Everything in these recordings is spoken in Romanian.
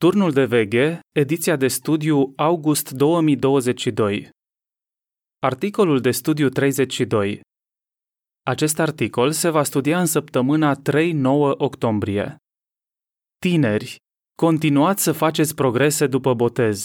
Turnul de veghe, ediția de studiu august 2022. Articolul de studiu 32. Acest articol se va studia în săptămâna 3-9 octombrie. Tineri, continuați să faceți progrese după botez.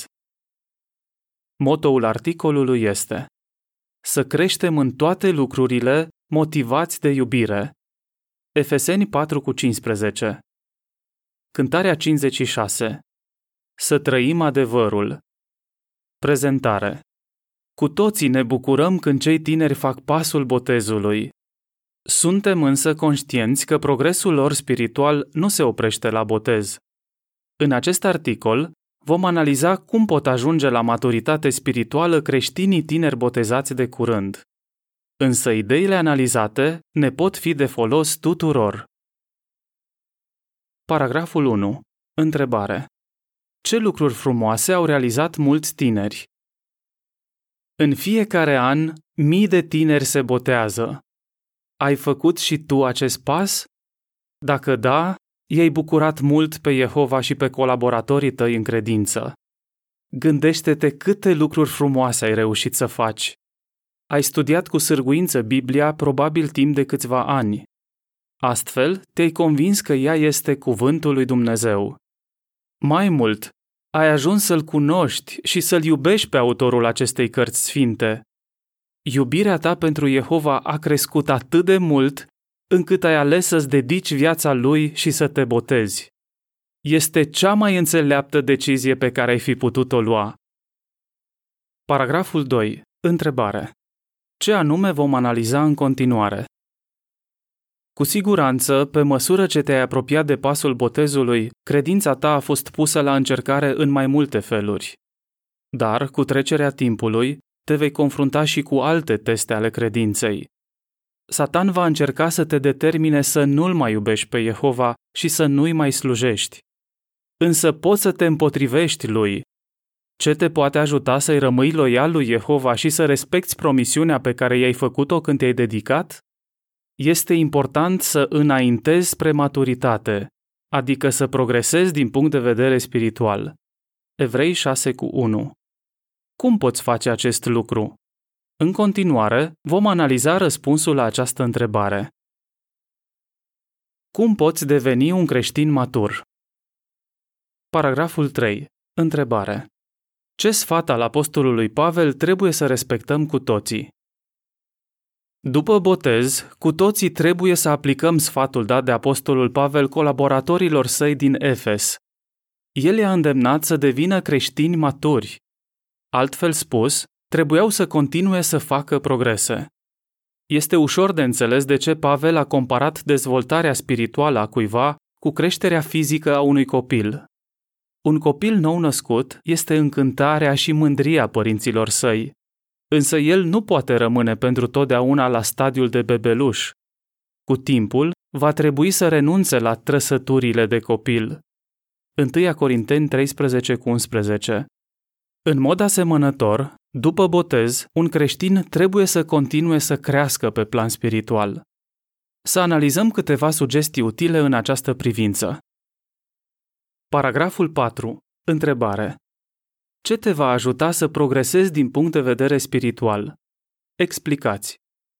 Motoul articolului este: să creștem în toate lucrurile, motivați de iubire. Efeseni 4:15. Cântarea 56. Să trăim adevărul. Prezentare. Cu toții ne bucurăm când cei tineri fac pasul botezului. Suntem însă conștienți că progresul lor spiritual nu se oprește la botez. În acest articol vom analiza cum pot ajunge la maturitate spirituală creștinii tineri botezați de curând. Însă ideile analizate ne pot fi de folos tuturor. Paragraful 1. Întrebare. Ce lucruri frumoase au realizat mulți tineri? În fiecare an, mii de tineri se botează. Ai făcut și tu acest pas? Dacă da, i-ai bucurat mult pe Jehova și pe colaboratorii tăi în credință. Gândește-te câte lucruri frumoase ai reușit să faci. Ai studiat cu sârguință Biblia probabil timp de câțiva ani. Astfel, te-ai convins că ea este cuvântul lui Dumnezeu. Mai mult, ai ajuns să-L cunoști și să-L iubești pe autorul acestei cărți sfinte. Iubirea ta pentru Jehova a crescut atât de mult, încât ai ales să-ți dedici viața Lui și să te botezi. Este cea mai înțeleaptă decizie pe care ai fi putut-o lua. Paragraful 2. Întrebare. Ce anume vom analiza în continuare? Cu siguranță, pe măsură ce te-ai apropiat de pasul botezului, credința ta a fost pusă la încercare în mai multe feluri. Dar, cu trecerea timpului, te vei confrunta și cu alte teste ale credinței. Satan va încerca să te determine să nu-L mai iubești pe Jehova și să nu-I mai slujești. Însă poți să te împotrivești lui. Ce te poate ajuta să-i rămâi loial lui Jehova și să respecti promisiunea pe care i-ai făcut-o când te-ai dedicat? Este important să înaintezi spre maturitate, adică să progresezi din punct de vedere spiritual. Evrei 6:1. Cum poți face acest lucru? În continuare, vom analiza răspunsul la această întrebare. Cum poți deveni un creștin matur? Paragraful 3. Întrebare. Ce sfat al apostolului Pavel trebuie să respectăm cu toții? După botez, cu toții trebuie să aplicăm sfatul dat de apostolul Pavel colaboratorilor săi din Efes. El i-a îndemnat să devină creștini maturi. Altfel spus, trebuiau să continue să facă progrese. Este ușor de înțeles de ce Pavel a comparat dezvoltarea spirituală a cuiva cu creșterea fizică a unui copil. Un copil nou născut este încântarea și mândria părinților săi. Însă el nu poate rămâne pentru totdeauna la stadiul de bebeluș. Cu timpul, va trebui să renunțe la trăsăturile de copil. 1 Corinteni 13:11. În mod asemănător, după botez, un creștin trebuie să continue să crească pe plan spiritual. Să analizăm câteva sugestii utile în această privință. Paragraful 4. Întrebare. Ce te va ajuta să progresezi din punct de vedere spiritual? Explicați.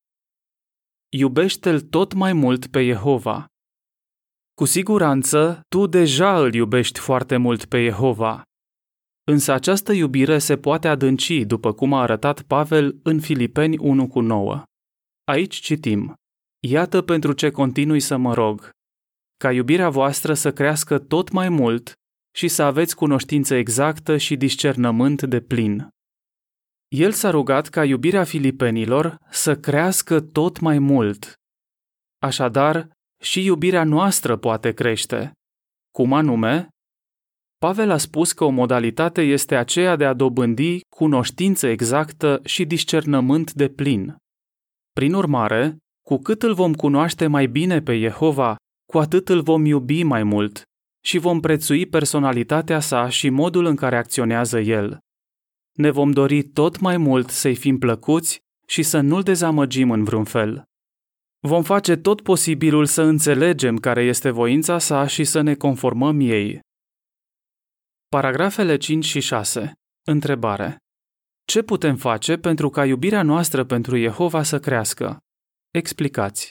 Iubește-L tot mai mult pe Jehova. Cu siguranță, tu deja îl iubești foarte mult pe Jehova. Însă această iubire se poate adânci, după cum a arătat Pavel în Filipeni 1:9. Aici citim: Iată pentru ce continui să mă rog, ca iubirea voastră să crească tot mai mult și să aveți cunoștință exactă și discernământ deplin. El s-a rugat ca iubirea filipenilor să crească tot mai mult. Așadar, și iubirea noastră poate crește. Cum anume? Pavel a spus că o modalitate este aceea de a dobândi cunoștință exactă și discernământ deplin. Prin urmare, cu cât îl vom cunoaște mai bine pe Jehova, cu atât îl vom iubi mai mult și vom prețui personalitatea sa și modul în care acționează el. Ne vom dori tot mai mult să-i fim plăcuți și să nu-l dezamăgim în vreun fel. Vom face tot posibilul să înțelegem care este voința sa și să ne conformăm ei. Paragrafele 5 și 6. Întrebare. Ce putem face pentru ca iubirea noastră pentru Jehova să crească? Explicați.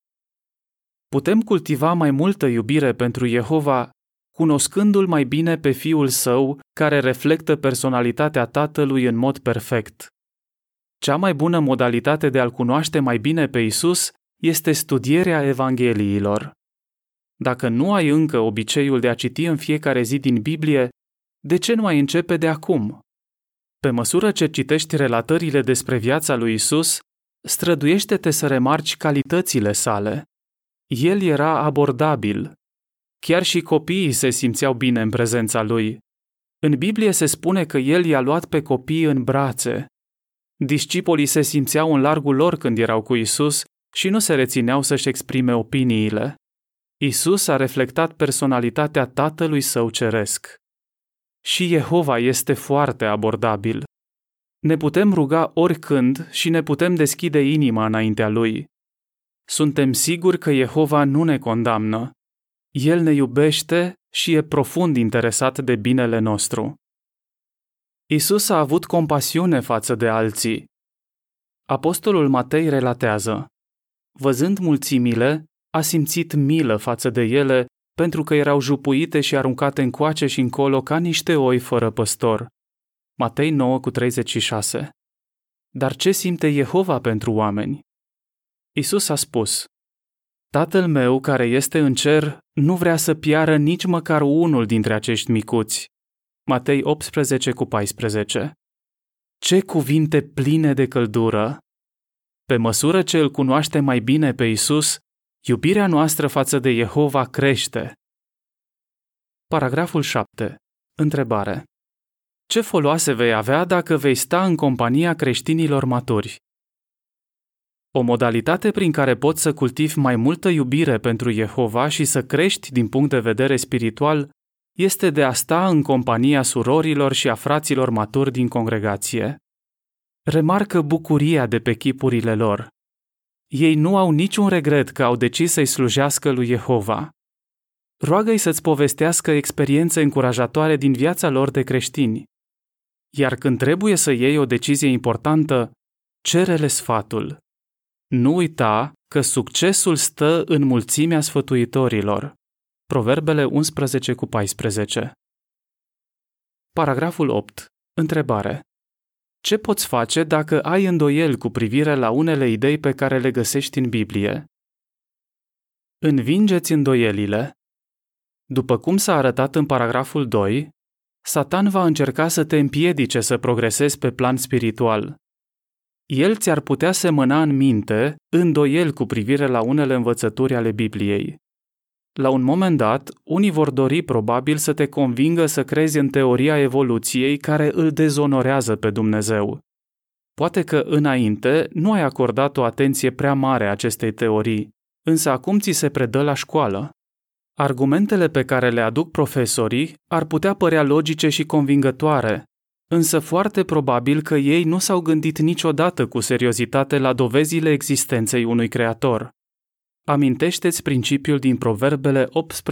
Putem cultiva mai multă iubire pentru Jehova cunoscându-L mai bine pe Fiul Său, care reflectă personalitatea Tatălui în mod perfect. Cea mai bună modalitate de a-L cunoaște mai bine pe Isus este studierea Evangheliilor. Dacă nu ai încă obiceiul de a citi în fiecare zi din Biblie, de ce nu ai începe de acum? Pe măsură ce citești relatările despre viața lui Isus, străduiește-te să remarci calitățile sale. El era abordabil. Chiar și copiii se simțeau bine în prezența lui. În Biblie se spune că el i-a luat pe copii în brațe. Discipolii se simțeau în largul lor când erau cu Isus și nu se rețineau să-și exprime opiniile. Isus a reflectat personalitatea Tatălui Său ceresc. Și Jehova este foarte abordabil. Ne putem ruga oricând și ne putem deschide inima înaintea Lui. Suntem siguri că Jehova nu ne condamnă. El ne iubește și e profund interesat de binele nostru. Isus a avut compasiune față de alții. Apostolul Matei relatează: văzând mulțimile, a simțit milă față de ele, pentru că erau jupuite și aruncate încoace și încolo ca niște oi fără păstor. Matei 9:36. Dar ce simte Jehova pentru oameni? Isus a spus: Tatăl meu care este în cer nu vrea să piară nici măcar unul dintre acești micuți. Matei 18:14. Ce cuvinte pline de căldură! Pe măsură ce îl cunoaște mai bine pe Isus, iubirea noastră față de Jehova crește. Paragraful 7. Întrebare. Ce foloase vei avea dacă vei sta în compania creștinilor maturi? O modalitate prin care poți să cultivi mai multă iubire pentru Jehova și să crești din punct de vedere spiritual este de a sta în compania surorilor și a fraților maturi din congregație. Remarcă bucuria de pe chipurile lor. Ei nu au niciun regret că au decis să-i slujească lui Jehova. Roagă-i să-ți povestească experiențe încurajatoare din viața lor de creștini. Iar când trebuie să iei o decizie importantă, cere-le sfatul. Nu uita că succesul stă în mulțimea sfătuitorilor. Proverbele 11:14. Paragraful 8. Întrebare. Ce poți face dacă ai îndoieli cu privire la unele idei pe care le găsești în Biblie? Învingeți îndoielile. După cum s-a arătat în paragraful 2, Satan va încerca să te împiedice să progresezi pe plan spiritual. El ți-ar putea semăna în minte îndoieli cu privire la unele învățături ale Bibliei. La un moment dat, unii vor dori probabil să te convingă să crezi în teoria evoluției care îl dezonorează pe Dumnezeu. Poate că înainte nu ai acordat o atenție prea mare acestei teorii, însă acum ți se predă la școală. Argumentele pe care le aduc profesorii ar putea părea logice și convingătoare, însă foarte probabil că ei nu s-au gândit niciodată cu seriozitate la dovezile existenței unui creator. Amintește-ți principiul din Proverbele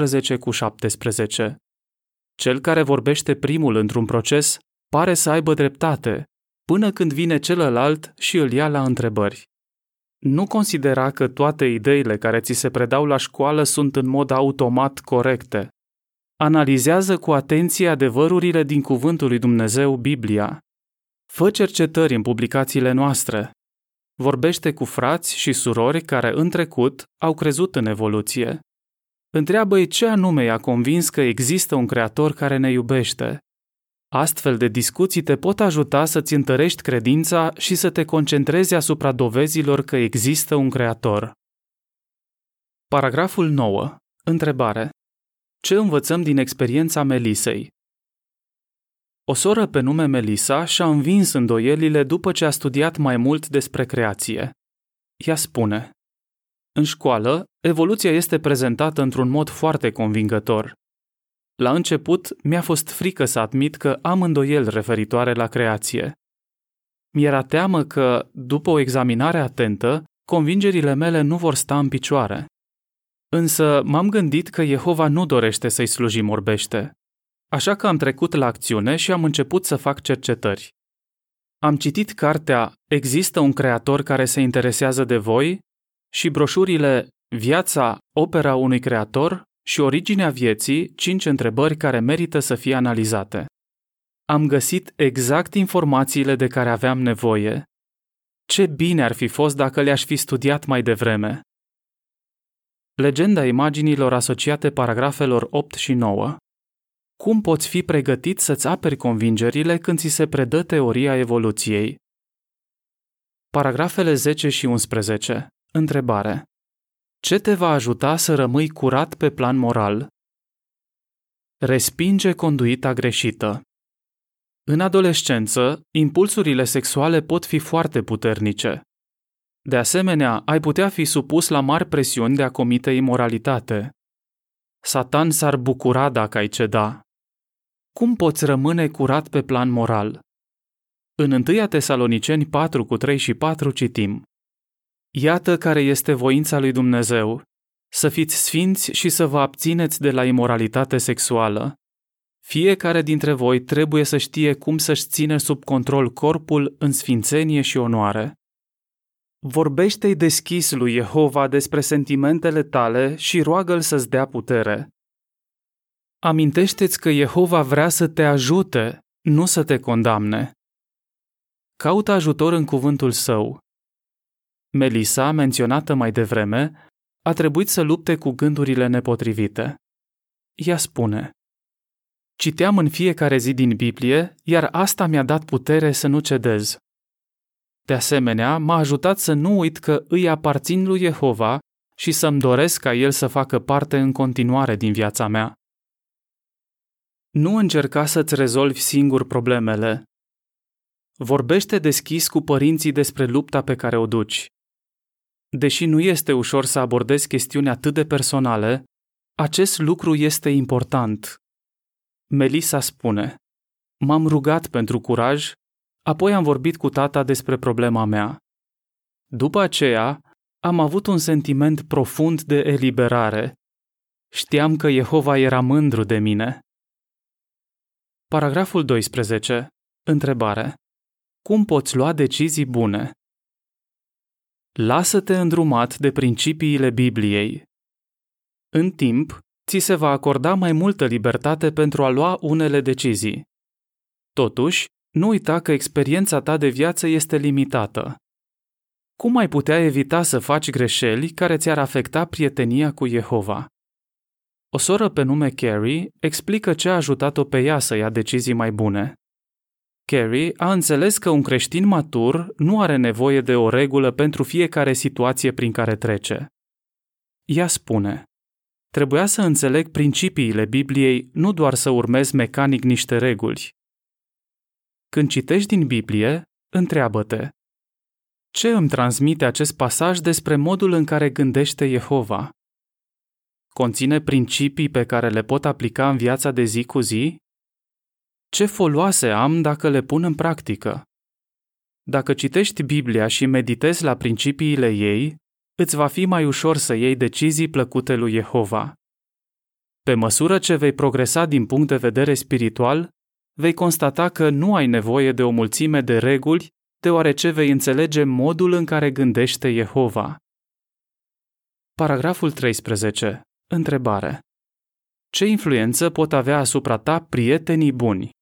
18:17. Cel care vorbește primul într-un proces pare să aibă dreptate, până când vine celălalt și îl ia la întrebări. Nu considera că toate ideile care ți se predau la școală sunt în mod automat corecte. Analizează cu atenție adevărurile din Cuvântul lui Dumnezeu, Biblia. Fă cercetări în publicațiile noastre. Vorbește cu frați și surori care în trecut au crezut în evoluție. Întreabă-i ce anume i-a convins că există un creator care ne iubește. Astfel de discuții te pot ajuta să-ți întărești credința și să te concentrezi asupra dovezilor că există un creator. Paragraful 9. Întrebare. Ce învățăm din experiența Melisei? O soră pe nume Melisa și-a învins îndoielile după ce a studiat mai mult despre creație. Ea spune: în școală, evoluția este prezentată într-un mod foarte convingător. La început, mi-a fost frică să admit că am îndoieli referitoare la creație. Mi-era teamă că, după o examinare atentă, convingerile mele nu vor sta în picioare. Însă m-am gândit că Jehova nu dorește să-i slujim orbește. așa că am trecut la acțiune și am început să fac cercetări. Am citit cartea Există un creator care se interesează de voi și broșurile Viața, opera unui creator și Originea vieții, 5 întrebări care merită să fie analizate. Am găsit exact informațiile de care aveam nevoie. Ce bine ar fi fost dacă le-aș fi studiat mai devreme. Legenda imaginilor asociate paragrafelor 8 și 9. Cum poți fi pregătit să-ți aperi convingerile când ți se predă teoria evoluției? Paragrafele 10 și 11. Întrebare. Ce te va ajuta să rămâi curat pe plan moral? Respinge conduita greșită. În adolescență, impulsurile sexuale pot fi foarte puternice. De asemenea, ai putea fi supus la mari presiuni de a comite imoralitate. Satan s-ar bucura dacă ai ceda. Cum poți rămâne curat pe plan moral? În 1 Tesaloniceni 4 cu 3 și 4 citim: Iată care este voința lui Dumnezeu, să fiți sfinți și să vă abțineți de la imoralitate sexuală. Fiecare dintre voi trebuie să știe cum să-și ține sub control corpul în sfințenie și onoare. Vorbește-i deschis lui Jehova despre sentimentele tale și roagă-l să-ți dea putere. Amintește-ți că Jehova vrea să te ajute, nu să te condamne. Caută ajutor în cuvântul său. Melissa, menționată mai devreme, a trebuit să lupte cu gândurile nepotrivite. Ea spune: Citeam în fiecare zi din Biblie, iar asta mi-a dat putere să nu cedez. De asemenea, m-a ajutat să nu uit că îi aparțin lui Jehova și să-mi doresc ca El să facă parte în continuare din viața mea. Nu încerca să-ți rezolvi singur problemele. Vorbește deschis cu părinții despre lupta pe care o duci. Deși nu este ușor să abordezi chestiuni atât de personale, acest lucru este important. Melissa spune: M-am rugat pentru curaj, apoi am vorbit cu tata despre problema mea. După aceea, am avut un sentiment profund de eliberare. Știam că Jehova era mândru de mine. Paragraful 12. Întrebare. Cum poți lua decizii bune? Lasă-te îndrumat de principiile Bibliei. În timp, ți se va acorda mai multă libertate pentru a lua unele decizii. Totuși, nu uita că experiența ta de viață este limitată. Cum ai putea evita să faci greșeli care ți-ar afecta prietenia cu Jehova? O soră pe nume Carrie explică ce a ajutat-o pe ea să ia decizii mai bune. Carrie a înțeles că un creștin matur nu are nevoie de o regulă pentru fiecare situație prin care trece. Ea spune: Trebuia să înțeleg principiile Bibliei, nu doar să urmez mecanic niște reguli. Când citești din Biblie, întreabă-te: ce îmi transmite acest pasaj despre modul în care gândește Jehova? Conține principii pe care le pot aplica în viața de zi cu zi? Ce foloase am dacă le pun în practică? Dacă citești Biblia și meditezi la principiile ei, îți va fi mai ușor să iei decizii plăcute lui Jehova. Pe măsură ce vei progresa din punct de vedere spiritual, vei constata că nu ai nevoie de o mulțime de reguli, deoarece vei înțelege modul în care gândește Jehova. Paragraful 13. Întrebare. Ce influență pot avea asupra ta prietenii buni?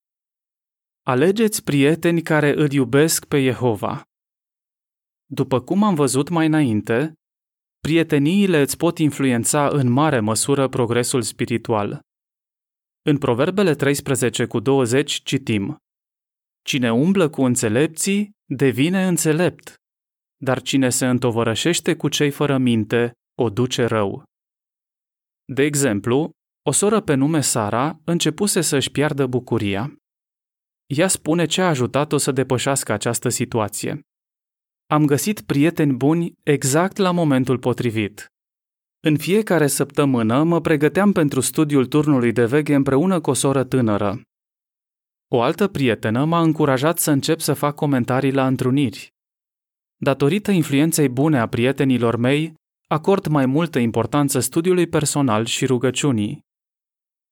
Alegeți prieteni care îl iubesc pe Jehova. După cum am văzut mai înainte, prieteniile îți pot influența în mare măsură progresul spiritual. În Proverbele 13 cu 20 citim: Cine umblă cu înțelepții, devine înțelept, dar cine se întovărășește cu cei fără minte, o duce rău. De exemplu, o soră pe nume Sara începuse să-și piardă bucuria. Ea spune ce a ajutat-o să depășească această situație. Am găsit prieteni buni exact la momentul potrivit. În fiecare săptămână mă pregăteam pentru studiul turnului de veche împreună cu o soră tânără. O altă prietenă m-a încurajat să încep să fac comentarii la întruniri. Datorită influenței bune a prietenilor mei, acord mai multă importanță studiului personal și rugăciunii.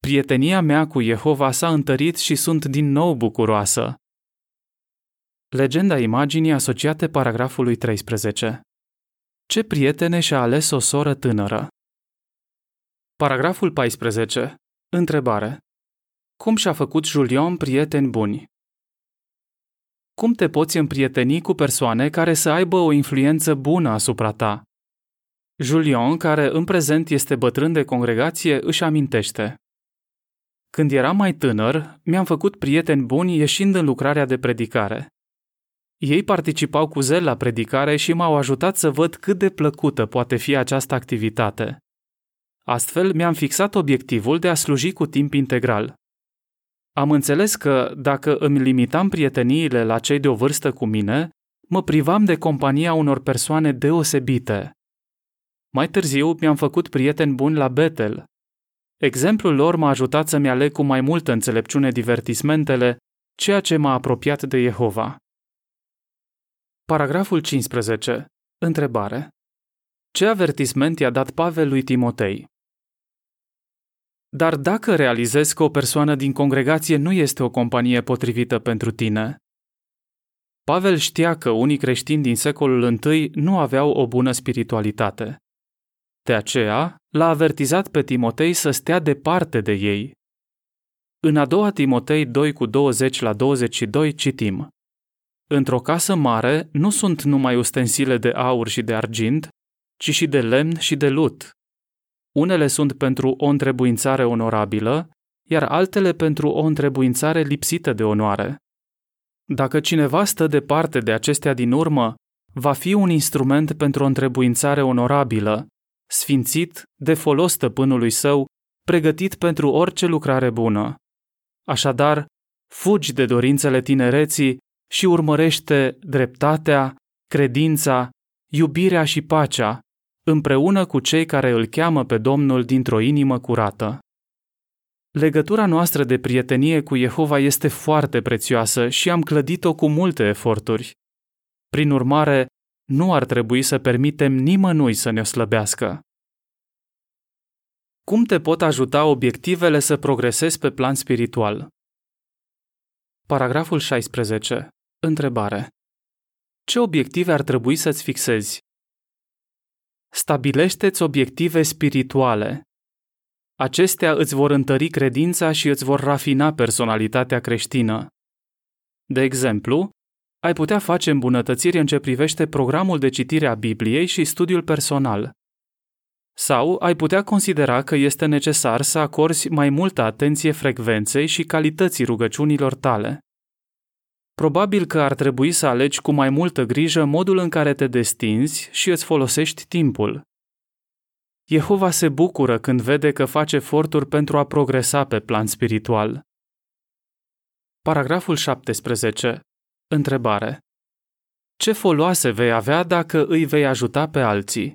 prietenia mea cu Jehova s-a întărit și sunt din nou bucuroasă. Legenda imaginii asociate paragrafului 13. Ce prietene și-a ales o soră tânără? Paragraful 14. Întrebare. Cum și-a făcut Julian prieteni buni? Cum te poți împrieteni cu persoane care să aibă o influență bună asupra ta? Julian, care în prezent este bătrân de congregație, își amintește. Când eram mai tânăr, mi-am făcut prieteni buni ieșind în lucrarea de predicare. Ei participau cu zel la predicare și m-au ajutat să văd cât de plăcută poate fi această activitate. Astfel, mi-am fixat obiectivul de a sluji cu timp integral. Am înțeles că, dacă îmi limitam prieteniile la cei de o vârstă cu mine, mă privam de compania unor persoane deosebite. Mai târziu, mi-am făcut prieteni buni la Bethel. Exemplul lor m-a ajutat să-mi aleg cu mai multă înțelepciune divertismentele, ceea ce m-a apropiat de Jehova. Paragraful 15. Întrebare. Ce avertisment i-a dat Pavel lui Timotei? Dar dacă realizezi că o persoană din congregație nu este o companie potrivită pentru tine? Pavel știa că unii creștini din secolul I nu aveau o bună spiritualitate. De aceea, l-a avertizat pe Timotei să stea departe de ei. În a doua Timotei 2:20-22 citim: Într-o casă mare nu sunt numai ustensile de aur și de argint, ci și de lemn și de lut. Unele sunt pentru o întrebuințare onorabilă, iar altele pentru o întrebuințare lipsită de onoare. Dacă cineva stă departe de acestea din urmă, va fi un instrument pentru o întrebuințare onorabilă, sfințit, de folos stăpânului său, pregătit pentru orice lucrare bună. Așadar, fugi de dorințele tinereții și urmărește dreptatea, credința, iubirea și pacea, împreună cu cei care îl cheamă pe Domnul dintr-o inimă curată. Legătura noastră de prietenie cu Jehova este foarte prețioasă și am clădit-o cu multe eforturi. Prin urmare, nu ar trebui să permitem nimănui să ne slăbească. Cum te pot ajuta obiectivele să progresezi pe plan spiritual? Paragraful 16. Întrebare. Ce obiective ar trebui să-ți fixezi? Stabilește-ți obiective spirituale. Acestea îți vor întări credința și îți vor rafina personalitatea creștină. De exemplu, ai putea face îmbunătățiri în ce privește programul de citire a Bibliei și studiul personal. Sau ai putea considera că este necesar să acorzi mai multă atenție frecvenței și calității rugăciunilor tale. Probabil că ar trebui să alegi cu mai multă grijă modul în care te destinzi și îți folosești timpul. Jehova se bucură când vede că faci eforturi pentru a progresa pe plan spiritual. Paragraful 17. Întrebare. Ce foloase vei avea dacă îi vei ajuta pe alții?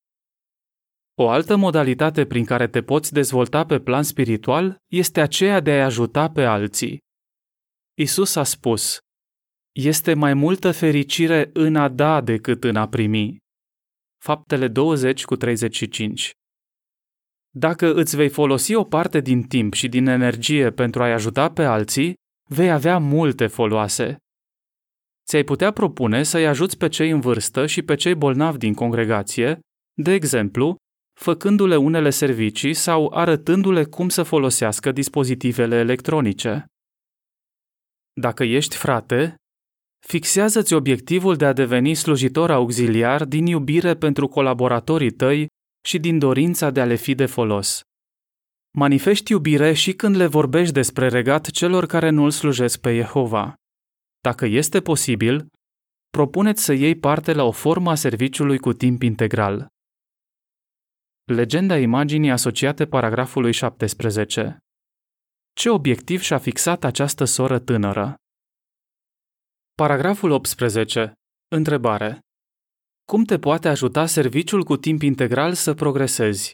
O altă modalitate prin care te poți dezvolta pe plan spiritual este aceea de a-i ajuta pe alții. Isus a spus: Este mai multă fericire în a da decât în a primi. Faptele 20:35. Dacă îți vei folosi o parte din timp și din energie pentru a-i ajuta pe alții, vei avea multe foloase. Ți-ai putea propune să-i ajuți pe cei în vârstă și pe cei bolnavi din congregație, de exemplu, făcându-le unele servicii sau arătându-le cum să folosească dispozitivele electronice. Dacă ești frate, fixează-ți obiectivul de a deveni slujitor auxiliar din iubire pentru colaboratorii tăi și din dorința de a le fi de folos. Manifesti iubire și când le vorbești despre regat celor care nu îl slujesc pe Jehova. Dacă este posibil, propuneți să iei parte la o formă a serviciului cu timp integral. Legenda imaginii asociate paragrafului 17. Ce obiectiv și-a fixat această soră tânără? Paragraful 18. Întrebare. Cum te poate ajuta serviciul cu timp integral să progresezi?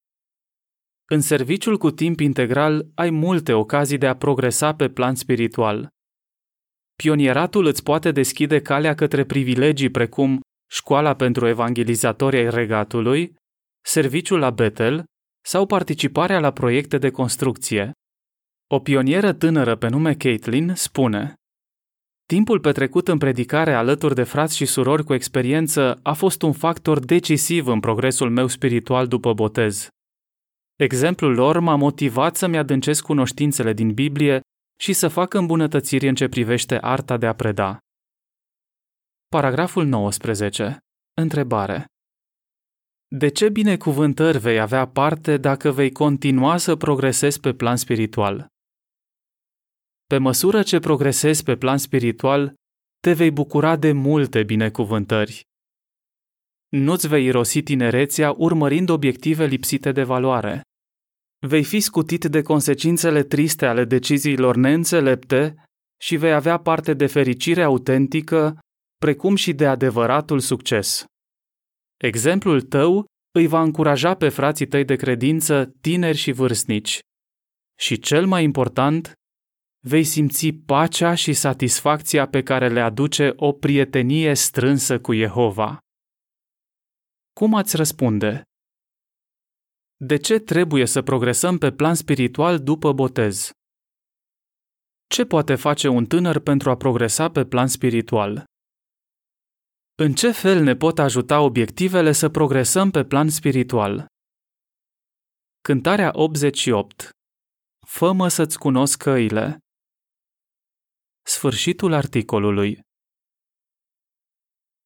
În serviciul cu timp integral ai multe ocazii de a progresa pe plan spiritual. Pionieratul îți poate deschide calea către privilegii precum școala pentru evangelizatori ai regatului, serviciul la Bethel sau participarea la proiecte de construcție. O pionieră tânără pe nume Caitlin spune: timpul petrecut în predicare alături de frați și surori cu experiență a fost un factor decisiv în progresul meu spiritual după botez. Exemplul lor m-a motivat să-mi adâncesc cunoștințele din Biblie și să fac îmbunătățiri în ce privește arta de a preda. Paragraful 19. Întrebare. De ce binecuvântări vei avea parte dacă vei continua să progresezi pe plan spiritual? Pe măsură ce progresezi pe plan spiritual, te vei bucura de multe binecuvântări. Nu-ți vei irosi tinerețea urmărind obiective lipsite de valoare. Vei fi scutit de consecințele triste ale deciziilor neînțelepte și vei avea parte de fericire autentică, precum și de adevăratul succes. Exemplul tău îi va încuraja pe frații tăi de credință, tineri și vârstnici. Și cel mai important, vei simți pacea și satisfacția pe care le aduce o prietenie strânsă cu Jehova. Cum ați răspunde? De ce trebuie să progresăm pe plan spiritual după botez? Ce poate face un tânăr pentru a progresa pe plan spiritual? În ce fel ne pot ajuta obiectivele să progresăm pe plan spiritual? Cântarea 88. Fă-mă să-ți cunosc căile. Sfârșitul articolului.